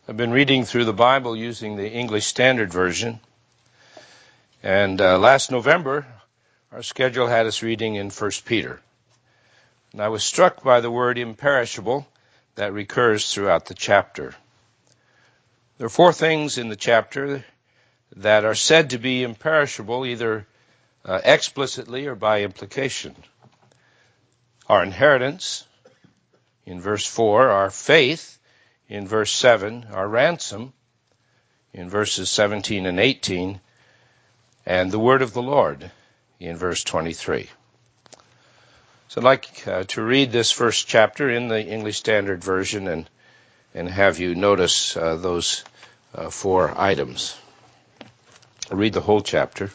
I've been reading through the Bible using the English Standard Version, and last November our schedule had us reading in 1 Peter. And I was struck by the word imperishable that recurs throughout the chapter. There are four things in the chapter that are said to be imperishable, either explicitly or by implication. Our inheritance, in verse 4, our faith, in verse 7, our ransom, in verses 17 and 18, and the word of the Lord, in verse 23. So I'd like to read this first chapter in the English Standard Version and have you notice those four items. I'll read the whole chapter.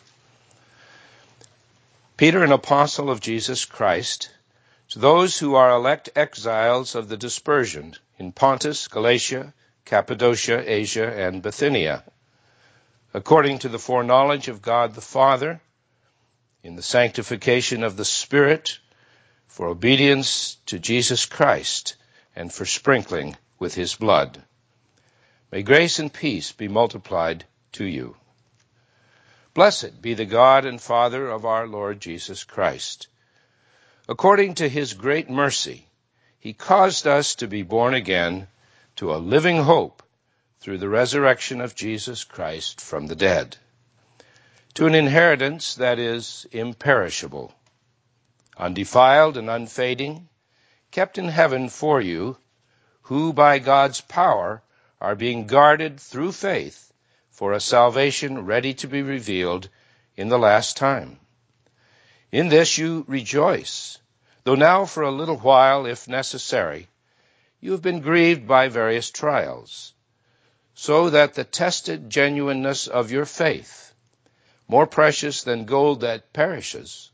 Peter, an apostle of Jesus Christ, to those who are elect exiles of the dispersion in Pontus, Galatia, Cappadocia, Asia, and Bithynia, according to the foreknowledge of God the Father, in the sanctification of the Spirit, for obedience to Jesus Christ, and for sprinkling with his blood. May grace and peace be multiplied to you. Blessed be the God and Father of our Lord Jesus Christ. According to his great mercy, he caused us to be born again to a living hope through the resurrection of Jesus Christ from the dead, to an inheritance that is imperishable, undefiled and unfading, kept in heaven for you, who by God's power are being guarded through faith for a salvation ready to be revealed in the last time. In this you rejoice, though now for a little while, if necessary, you have been grieved by various trials, so that the tested genuineness of your faith, more precious than gold that perishes,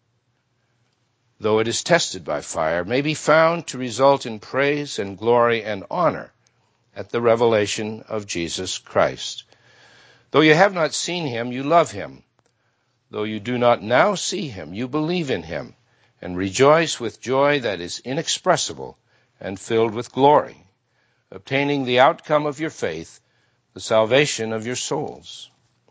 though it is tested by fire, may be found to result in praise and glory and honor at the revelation of Jesus Christ. Though you have not seen him, you love him. Though you do not now see him, you believe in him, and rejoice with joy that is inexpressible and filled with glory, obtaining the outcome of your faith, the salvation of your souls.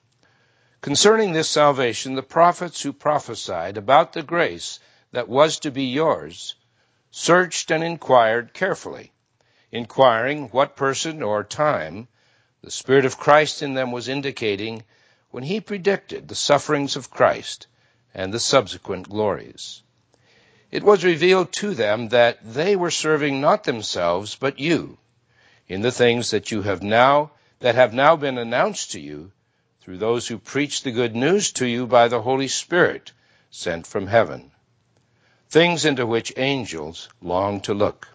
Concerning this salvation, the prophets who prophesied about the grace that was to be yours searched and inquired carefully, inquiring what person or time the Spirit of Christ in them was indicating when he predicted the sufferings of Christ and the subsequent glories. It was revealed to them that they were serving not themselves but you in the things that have now been announced to you through those who preach the good news to you by the Holy Spirit sent from heaven, things into which angels long to look.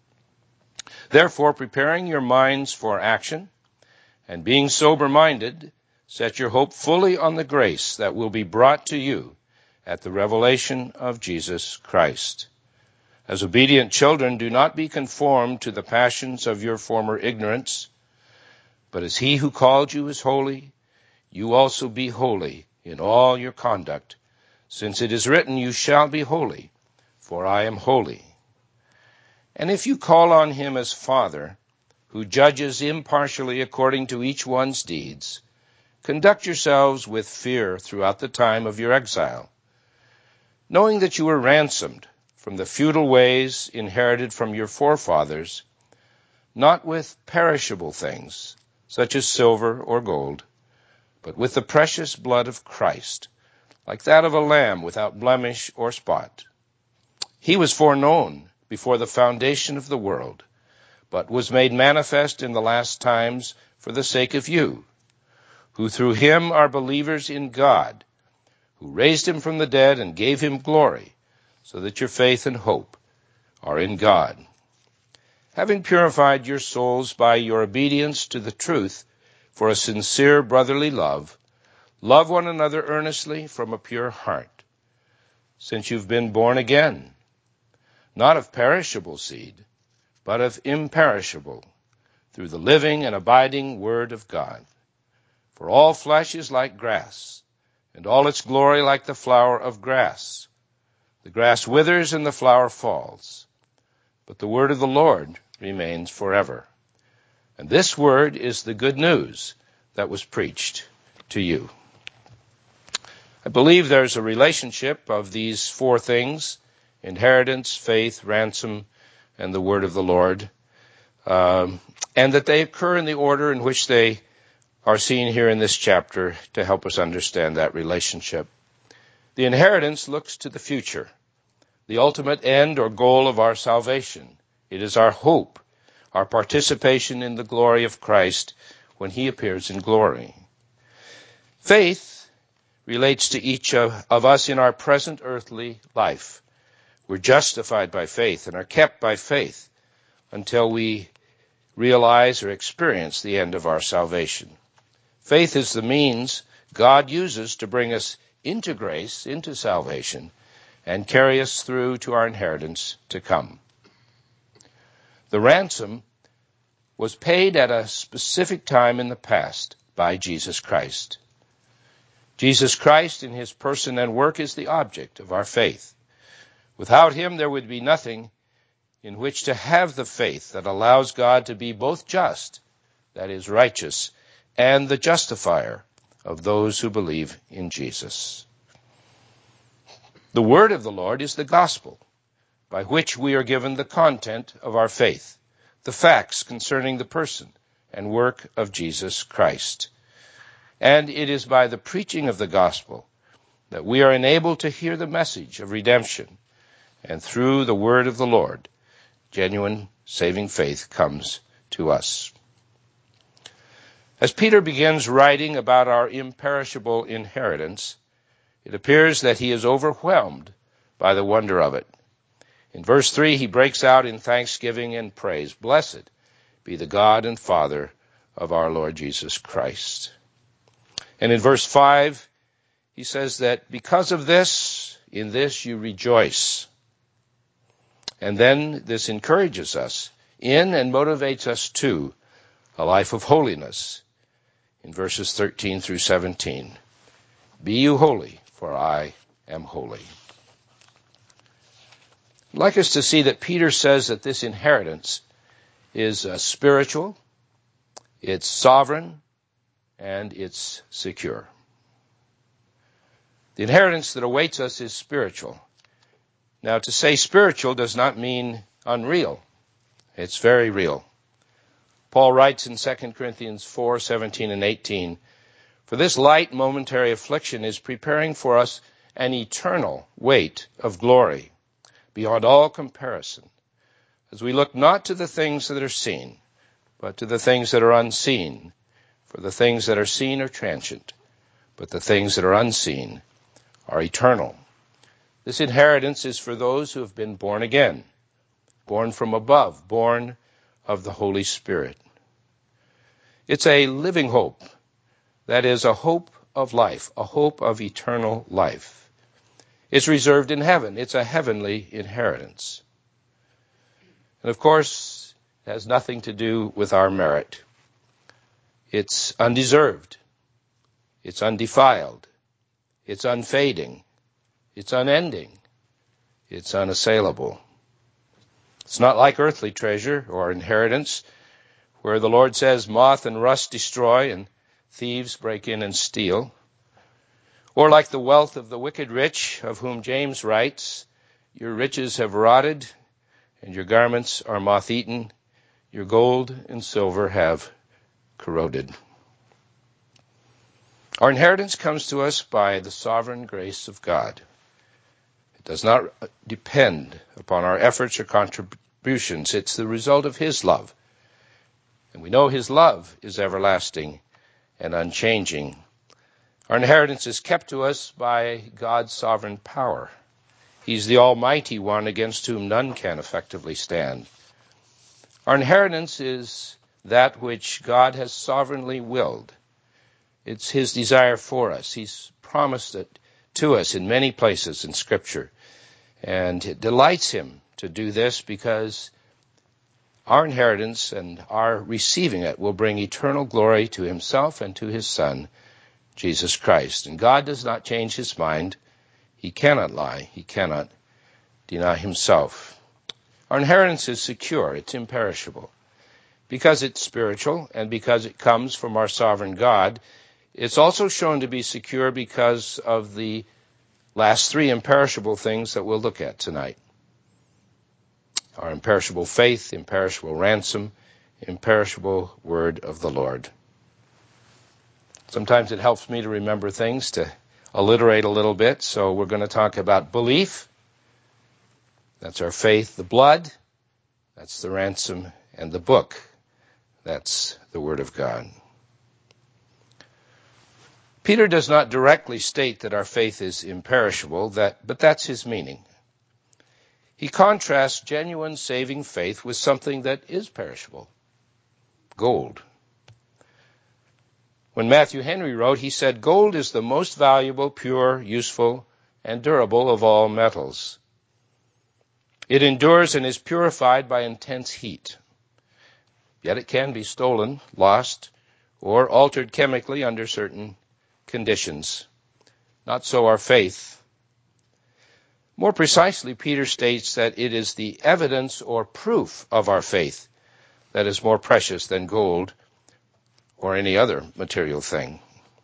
Therefore, preparing your minds for action and being sober-minded, set your hope fully on the grace that will be brought to you at the revelation of Jesus Christ. As obedient children, do not be conformed to the passions of your former ignorance, but as he who called you is holy, you also be holy in all your conduct, since it is written, you shall be holy, for I am holy. And if you call on him as Father, who judges impartially according to each one's deeds, conduct yourselves with fear throughout the time of your exile, knowing that you were ransomed from the futile ways inherited from your forefathers, not with perishable things, such as silver or gold, but with the precious blood of Christ, like that of a lamb without blemish or spot. He was foreknown before the foundation of the world, but was made manifest in the last times for the sake of you, who through him are believers in God, who raised him from the dead and gave him glory, so that your faith and hope are in God. Having purified your souls by your obedience to the truth for a sincere brotherly love, love one another earnestly from a pure heart, since you've been born again, not of perishable seed, but of imperishable, through the living and abiding Word of God. For all flesh is like grass, and all its glory like the flower of grass. The grass withers and the flower falls, but the word of the Lord remains forever. And this word is the good news that was preached to you. I believe there's a relationship of these four things: inheritance, faith, ransom, and the word of the Lord, and that they occur in the order in which they are seen here in this chapter to help us understand that relationship. The inheritance looks to the future, the ultimate end or goal of our salvation. It is our hope, our participation in the glory of Christ when he appears in glory. Faith relates to each of us in our present earthly life. We're justified by faith and are kept by faith until we realize or experience the end of our salvation. Faith is the means God uses to bring us into grace, into salvation, and carry us through to our inheritance to come. The ransom was paid at a specific time in the past by Jesus Christ. Jesus Christ in his person and work is the object of our faith. Without him, there would be nothing in which to have the faith that allows God to be both just, that is, righteous, and the justifier of those who believe in Jesus. The word of the Lord is the gospel, by which we are given the content of our faith, the facts concerning the person and work of Jesus Christ. And it is by the preaching of the gospel that we are enabled to hear the message of redemption. And through the word of the Lord, genuine saving faith comes to us. As Peter begins writing about our imperishable inheritance, it appears that he is overwhelmed by the wonder of it. In verse 3, he breaks out in thanksgiving and praise. Blessed be the God and Father of our Lord Jesus Christ. And in verse 5, he says that because of this, in this you rejoice. And then this encourages us in and motivates us to a life of holiness. In verses 13 through 17, be you holy, for I am holy. I'd like us to see that Peter says that this inheritance is spiritual, it's sovereign, and it's secure. The inheritance that awaits us is spiritual. Now, to say spiritual does not mean unreal. It's very real. Paul writes in 2 Corinthians 4:17 and 18, for this light momentary affliction is preparing for us an eternal weight of glory beyond all comparison, as we look not to the things that are seen, but to the things that are unseen. For the things that are seen are transient, but the things that are unseen are eternal. This inheritance is for those who have been born again, born from above, born of the Holy Spirit. It's a living hope, that is, a hope of life, a hope of eternal life. It's reserved in heaven. It's a heavenly inheritance. And of course, it has nothing to do with our merit. It's undeserved. It's undefiled. It's unfading. It's unending. It's unassailable. It's not like earthly treasure or inheritance, where the Lord says moth and rust destroy and thieves break in and steal. Or like the wealth of the wicked rich, of whom James writes, your riches have rotted, and your garments are moth-eaten. Your gold and silver have corroded. Our inheritance comes to us by the sovereign grace of God. It does not depend upon our efforts or contributions. It's the result of his love. And we know his love is everlasting and unchanging. Our inheritance is kept to us by God's sovereign power. He's the Almighty One against whom none can effectively stand. Our inheritance is that which God has sovereignly willed. It's his desire for us. He's promised it to us in many places in Scripture. And it delights him to do this because our inheritance and our receiving it will bring eternal glory to himself and to his Son, Jesus Christ. And God does not change his mind. He cannot lie. He cannot deny himself. Our inheritance is secure. It's imperishable. because it's spiritual and because it comes from our sovereign God. It's also shown to be secure because of the last three imperishable things that we'll look at tonight. Our imperishable faith, imperishable ransom, imperishable word of the Lord. Sometimes it helps me to remember things, to alliterate a little bit. So we're going to talk about belief. That's our faith. The blood. That's the ransom. And the book. That's the Word of God. Peter does not directly state that our faith is imperishable, but that's his meaning. He contrasts genuine saving faith with something that is perishable. Gold. When Matthew Henry wrote, he said, "Gold is the most valuable, pure, useful, and durable of all metals. It endures and is purified by intense heat. Yet it can be stolen, lost, or altered chemically under certain conditions. Not so our faith." More precisely, Peter states that it is the evidence or proof of our faith that is more precious than gold or any other material thing.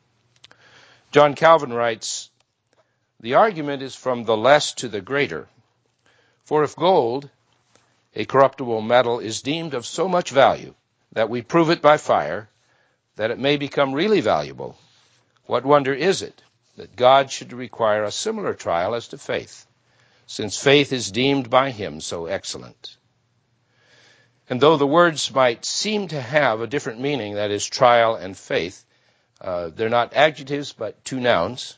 John Calvin writes, "The argument is from the less to the greater. For if gold, a corruptible metal, is deemed of so much value that we prove it by fire, that it may become really valuable, what wonder is it that God should require a similar trial as to faith, since faith is deemed by him so excellent?" And though the words might seem to have a different meaning, that is, trial and faith, they're not adjectives but two nouns.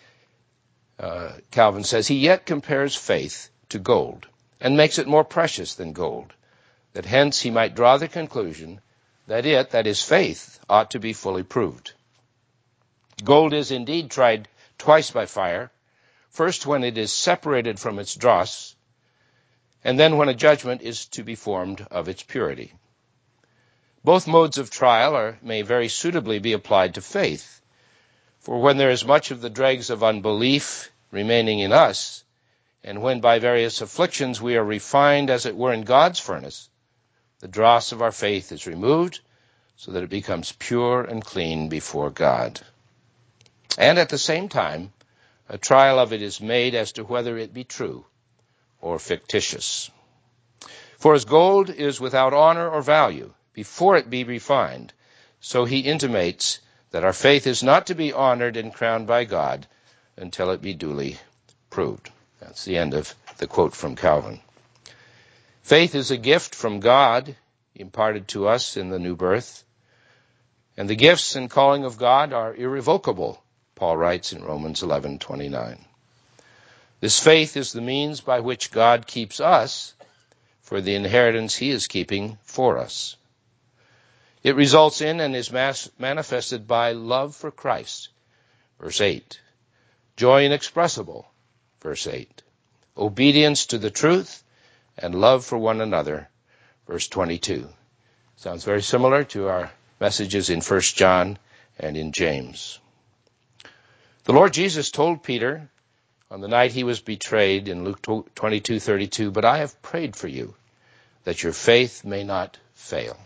Calvin says, he yet compares faith to gold and makes it more precious than gold, that hence he might draw the conclusion that it, that is faith, ought to be fully proved. Gold is indeed tried twice by fire, first when it is separated from its dross, and then when a judgment is to be formed of its purity. Both modes of trial may very suitably be applied to faith, for when there is much of the dregs of unbelief remaining in us, and when by various afflictions we are refined as it were in God's furnace, the dross of our faith is removed so that it becomes pure and clean before God. And at the same time, a trial of it is made as to whether it be true or fictitious. For as gold is without honor or value before it be refined, so he intimates that our faith is not to be honored and crowned by God until it be duly proved. That's the end of the quote from Calvin. Faith is a gift from God imparted to us in the new birth, and the gifts and calling of God are irrevocable, Paul writes in Romans 11:29. This faith is the means by which God keeps us for the inheritance he is keeping for us. It results in and is manifested by love for Christ, verse 8. Joy inexpressible, verse 8. Obedience to the truth and love for one another, verse 22. Sounds very similar to our messages in 1 John and in James. The Lord Jesus told Peter on the night he was betrayed in Luke 22:32, "But I have prayed for you, that your faith may not fail."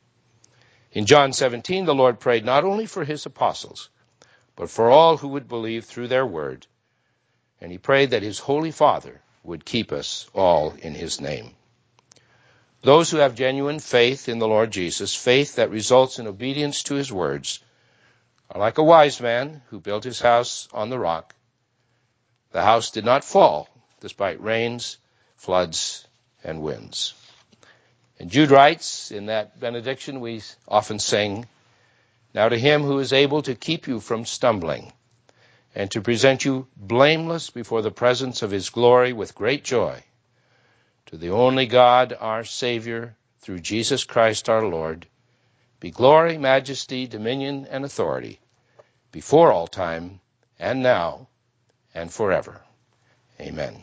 In John 17, the Lord prayed not only for his apostles, but for all who would believe through their word, and he prayed that his Holy Father would keep us all in his name. Those who have genuine faith in the Lord Jesus, faith that results in obedience to his words, are like a wise man who built his house on the rock. The house did not fall, despite rains, floods, and winds. And Jude writes in that benediction we often sing, "Now to him who is able to keep you from stumbling, and to present you blameless before the presence of his glory with great joy, to the only God, our Savior, through Jesus Christ our Lord, be glory, majesty, dominion, and authority, before all time, and now, and forever. Amen."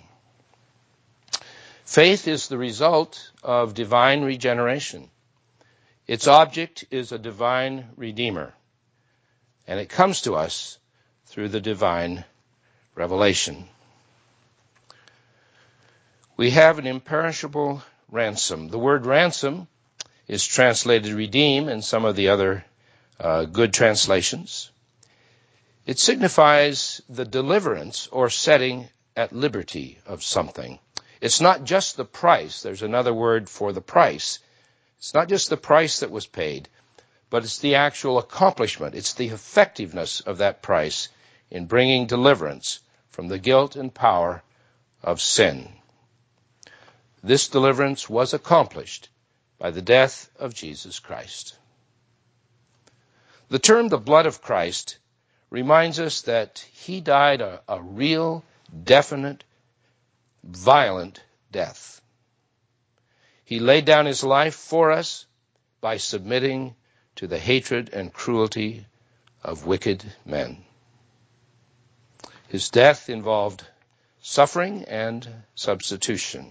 Faith is the result of divine regeneration. Its object is a divine Redeemer, and it comes to us through the divine revelation. We have an imperishable ransom. The word ransom is translated redeem in some of the other good translations. It signifies the deliverance or setting at liberty of something. It's not just the price. There's another word for the price. It's not just the price that was paid, but it's the actual accomplishment. It's the effectiveness of that price in bringing deliverance from the guilt and power of sin. This deliverance was accomplished by the death of Jesus Christ. The term the blood of Christ reminds us that he died a real, definite, violent death. He laid down his life for us by submitting to the hatred and cruelty of wicked men. His death involved suffering and substitution.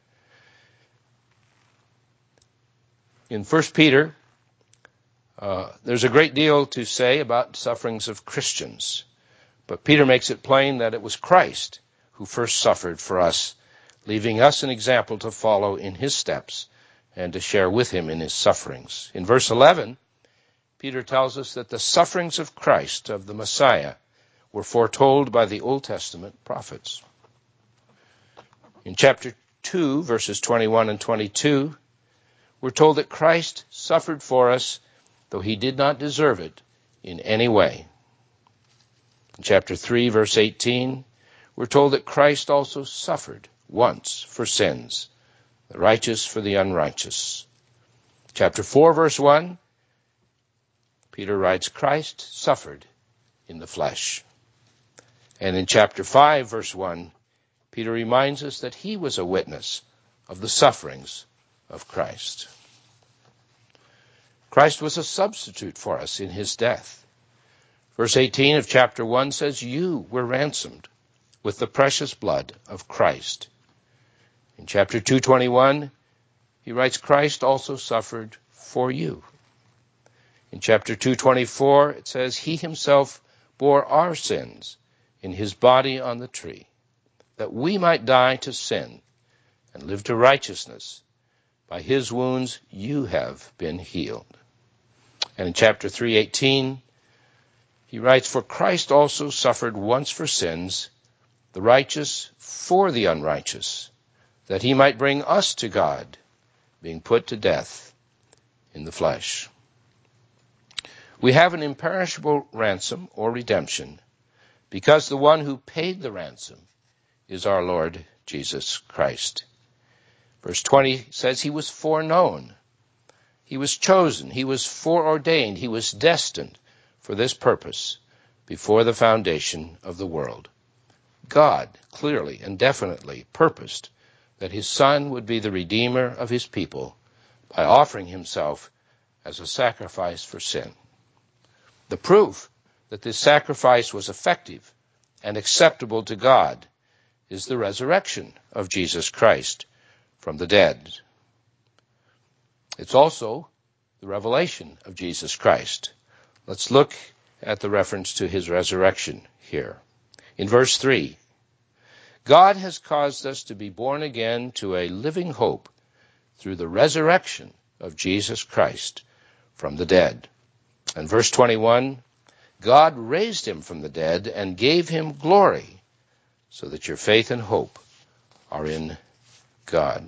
In 1 Peter, there's a great deal to say about sufferings of Christians, but Peter makes it plain that it was Christ who first suffered for us, leaving us an example to follow in his steps and to share with him in his sufferings. In verse 11, Peter tells us that the sufferings of Christ, of the Messiah, were foretold by the Old Testament prophets. In chapter 2, verses 21 and 22, we're told that Christ suffered for us, though he did not deserve it in any way. In chapter 3, verse 18, we're told that Christ also suffered once for sins, the righteous for the unrighteous. Chapter 4, verse 1, Peter writes, Christ suffered in the flesh. And in chapter 5, verse 1, Peter reminds us that he was a witness of the sufferings of Christ. Christ was a substitute for us in his death. Verse 18 of chapter 1 says, you were ransomed with the precious blood of Christ. In chapter 2:21, he writes, Christ also suffered for you. In chapter 2:24, it says, he himself bore our sins in his body on the tree, that we might die to sin and live to righteousness. By his wounds you have been healed. And in chapter 3:18, he writes, for Christ also suffered once for sins, the righteous for the unrighteous, that he might bring us to God, being put to death in the flesh. We have an imperishable ransom or redemption, because the one who paid the ransom is our Lord Jesus Christ. Verse 20 says he was foreknown. He was chosen. He was foreordained. He was destined for this purpose before the foundation of the world. God clearly and definitely purposed that his Son would be the Redeemer of his people by offering himself as a sacrifice for sin. The proof that this sacrifice was effective and acceptable to God is the resurrection of Jesus Christ from the dead. It's also the revelation of Jesus Christ. Let's look at the reference to his resurrection here. In verse 3, God has caused us to be born again to a living hope through the resurrection of Jesus Christ from the dead. And verse 21, God raised him from the dead and gave him glory, so that your faith and hope are in God.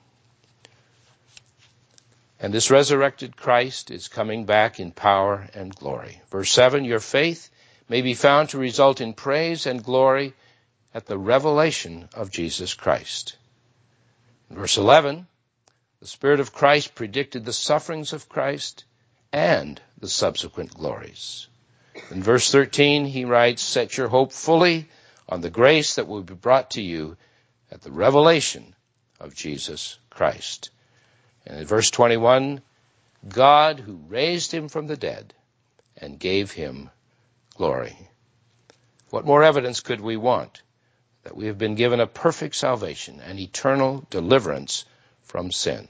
And this resurrected Christ is coming back in power and glory. Verse 7, your faith may be found to result in praise and glory at the revelation of Jesus Christ. In verse 11, the Spirit of Christ predicted the sufferings of Christ and the subsequent glories. In verse 13, he writes, set your hope fully on the grace that will be brought to you at the revelation of Jesus Christ. And in verse 21, God who raised him from the dead and gave him glory. What more evidence could we want that we have been given a perfect salvation and eternal deliverance from sin?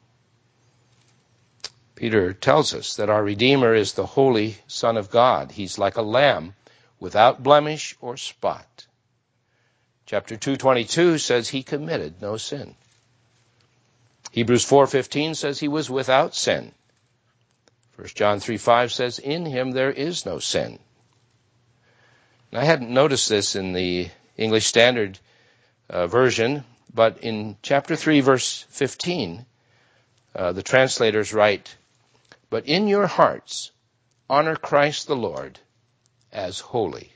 Peter tells us that our Redeemer is the Holy Son of God. He's like a lamb without blemish or spot. Chapter 2:22 says he committed no sin. Hebrews 4:15 says he was without sin. 1 John 3:5 says, in him there is no sin. And I hadn't noticed this in the English Standard Version, but in chapter 3, verse 15, the translators write, but in your hearts honor Christ the Lord as holy.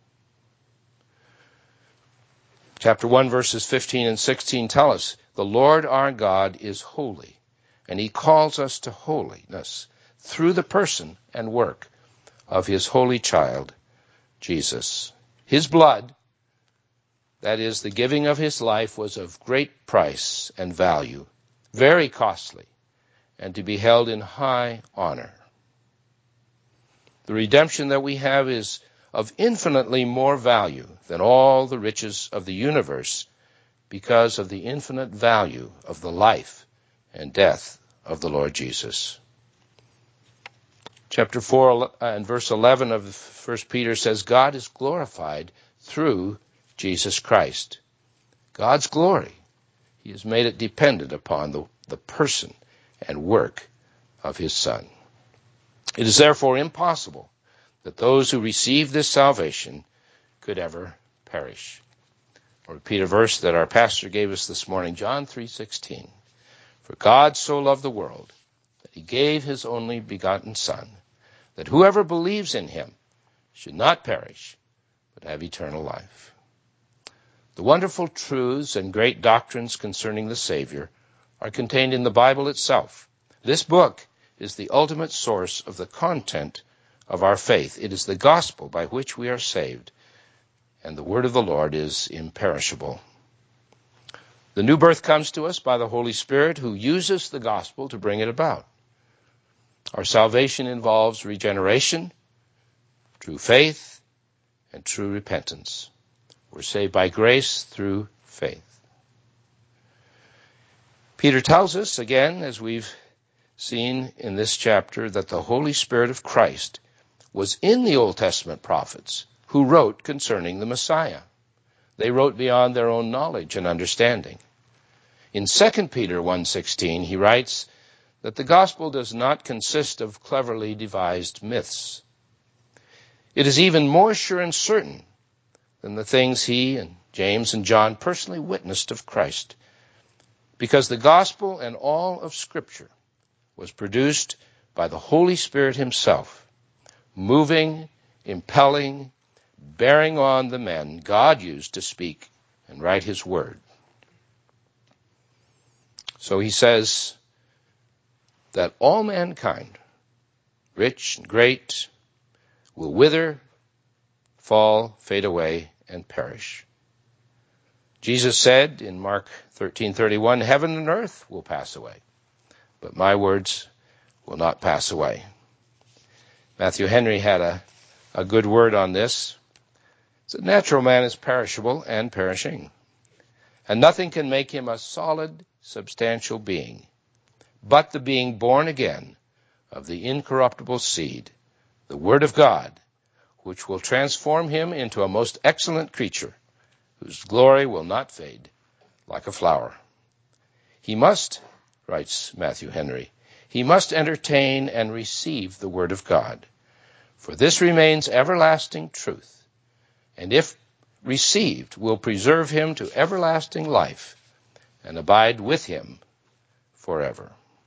Chapter 1, verses 15 and 16 tell us, the Lord our God is holy, and he calls us to holiness through the person and work of his holy child, Jesus. His blood, that is, the giving of his life, was of great price and value, very costly, and to be held in high honor. The redemption that we have is of infinitely more value than all the riches of the universe because of the infinite value of the life and death of the Lord Jesus. Chapter 4 and verse 11 of 1 Peter says, God is glorified through Jesus Christ. God's glory, he has made it dependent upon the person and work of his Son. It is therefore impossible that those who receive this salvation could ever perish. I'll repeat a verse that our pastor gave us this morning, John 3:16. For God so loved the world that he gave his only begotten Son, that whoever believes in him should not perish, but have eternal life. The wonderful truths and great doctrines concerning the Savior are contained in the Bible itself. This book is the ultimate source of the content of our faith. It is the gospel by which we are saved, and the word of the Lord is imperishable. The new birth comes to us by the Holy Spirit, who uses the gospel to bring it about. Our salvation involves regeneration, true faith, and true repentance. We're saved by grace through faith. Peter tells us, again, as we've seen in this chapter, that the Holy Spirit of Christ was in the Old Testament prophets who wrote concerning the Messiah. They wrote beyond their own knowledge and understanding. In 2 Peter 1:16, he writes that the gospel does not consist of cleverly devised myths. It is even more sure and certain than the things he and James and John personally witnessed of Christ, because the gospel and all of Scripture was produced by the Holy Spirit himself, moving, impelling, bearing on the men God used to speak and write his word. So he says that all mankind, rich and great, will wither, fall, fade away, and perish. Jesus said in Mark 13:31, heaven and earth will pass away, but my words will not pass away. Matthew Henry had a good word on this. The natural man is perishable and perishing, and nothing can make him a solid, substantial being, but the being born again of the incorruptible seed, the Word of God, which will transform him into a most excellent creature, whose glory will not fade like a flower. He must, writes Matthew Henry, he must entertain and receive the Word of God, for this remains everlasting truth, and if received, will preserve him to everlasting life and abide with him forever.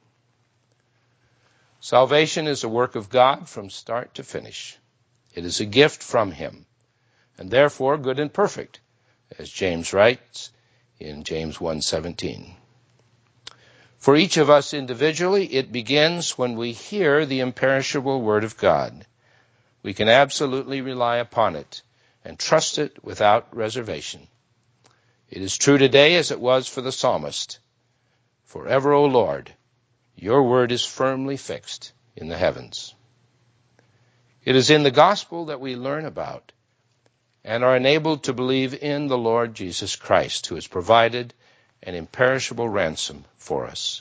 Salvation is a work of God from start to finish. It is a gift from him, and therefore good and perfect, as James writes in James 1:17. For each of us individually, it begins when we hear the imperishable Word of God. We can absolutely rely upon it and trust it without reservation. It is true today as it was for the psalmist. Forever, O Lord, your word is firmly fixed in the heavens. It is in the gospel that we learn about and are enabled to believe in the Lord Jesus Christ, who has provided an imperishable ransom for us.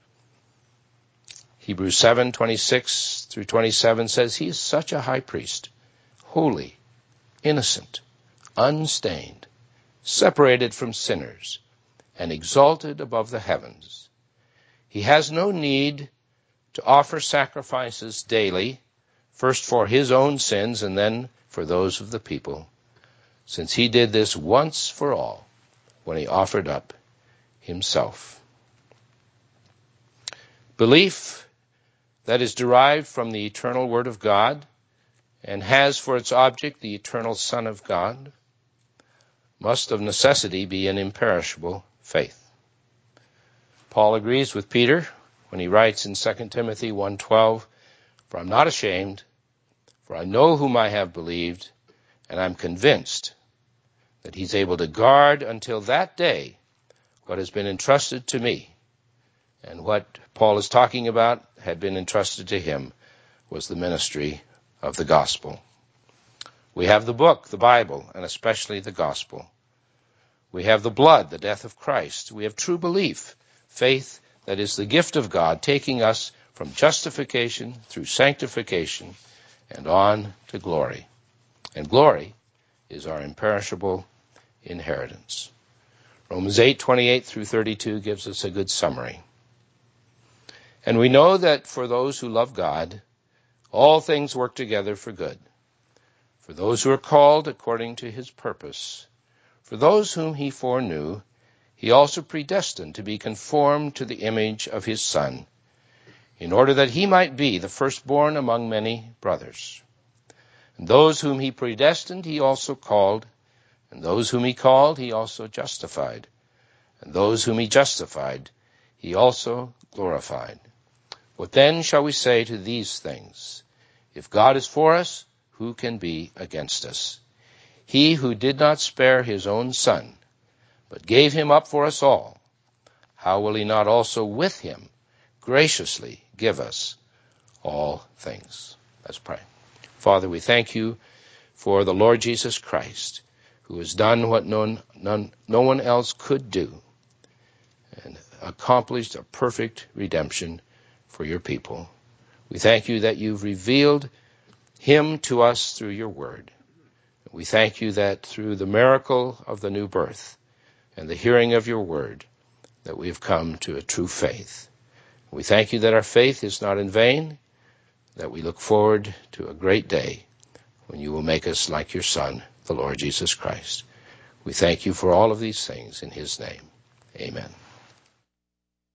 Hebrews 7:26 through 27 says, he is such a high priest, holy, innocent, unstained, separated from sinners, and exalted above the heavens. He has no need to offer sacrifices daily, first for his own sins and then for those of the people, since he did this once for all when he offered up himself. Belief that is derived from the eternal Word of God and has for its object the eternal Son of God must of necessity be an imperishable faith. Paul agrees with Peter when he writes in 2 Timothy 1:12, "For I'm not ashamed, for I know whom I have believed, and I'm convinced that he's able to guard until that day what has been entrusted to me." And what Paul is talking about had been entrusted to him was the ministry of the gospel. We have the book, the Bible, and especially the gospel. We have the blood, the death of Christ. We have true belief, faith that is the gift of God, taking us from justification through sanctification and on to glory. And glory is our imperishable inheritance. Romans 8:28 through 32 gives us a good summary. And we know that for those who love God, all things work together for good, for those who are called according to his purpose. For those whom he foreknew, he also predestined to be conformed to the image of his Son, in order that he might be the firstborn among many brothers. And those whom he predestined, he also called, and those whom he called, he also justified, and those whom he justified, he also glorified. What then shall we say to these things? If God is for us, who can be against us? He who did not spare his own Son, but gave him up for us all, how will he not also with him graciously give us all things? Let's pray. Father, we thank you for the Lord Jesus Christ, who has done what no one else could do, and accomplished a perfect redemption for your people. We thank you that you've revealed him to us through your word. We thank you that through the miracle of the new birth and the hearing of your word, that we have come to a true faith. We thank you that our faith is not in vain, that we look forward to a great day when you will make us like your Son, the Lord Jesus Christ. We thank you for all of these things in his name. Amen.